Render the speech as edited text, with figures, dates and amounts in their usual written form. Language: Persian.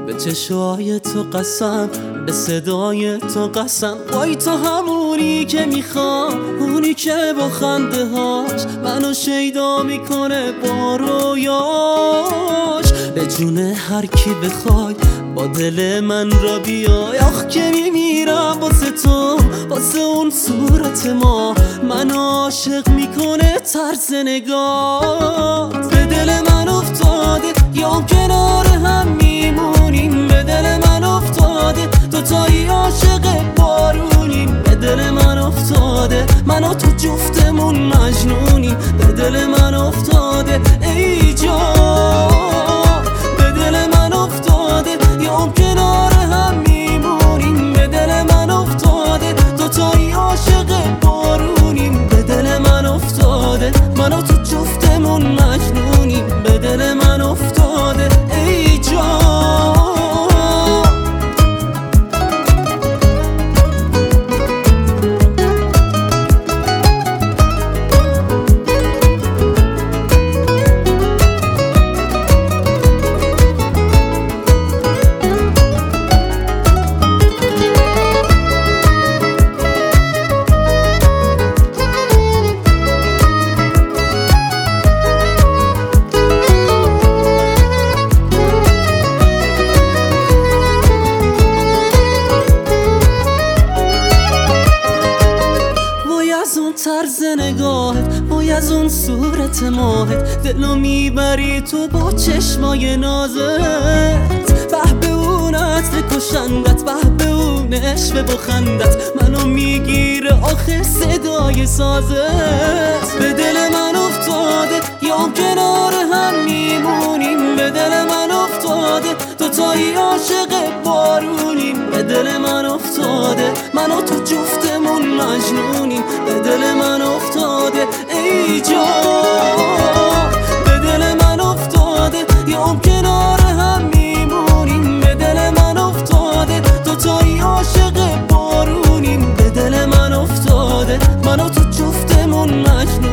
به چشای تو قسم، به صدای تو قسم، وای تو همونی که میخوام، اونی که با خنده هاش منو شیدا میکنه با رویاش. به جون هر کی بخوای با دل من را بیای، آخ که میمیرم واسه تو، واسه اون صورت ما منو عاشق میکنه طرز نگات. به دل من افتاده یا کنار هم میمونیم، به دل من افتاده دوتایی عاشق بارونیم. به دل من افتاده من و تو جفتمون مجنونیم، به دل من افتاده ای جان، به دل من افتاده یا کنار هم میمونیم. به دل من افتاده دوتایی عاشق بارونیم، به دل من افتاده من و تو جفتمون مجنونیم، به دل من افتاده ای جان. طرز نگاهت، وای از اون صورت ماهت، دلو میبری تو با چشمای نازت. به به اون عطر کشندت، به به اون عشق بخندت، منو میگیره آخه صدای سازت. به دل من افتاده یا کنار هم میمونیم، به دل من افتاده دوتایی عاشق بارونیم. به دل من افتاده من و تو جفتمون مجنونیم، به دل من افتاده ای جان، به دل من افتاده یا کنار هم میمونیم. به دل من افتاده دوتایی عاشق بارونیم، به دل من افتاده من و تو جفتمون مجنونیم.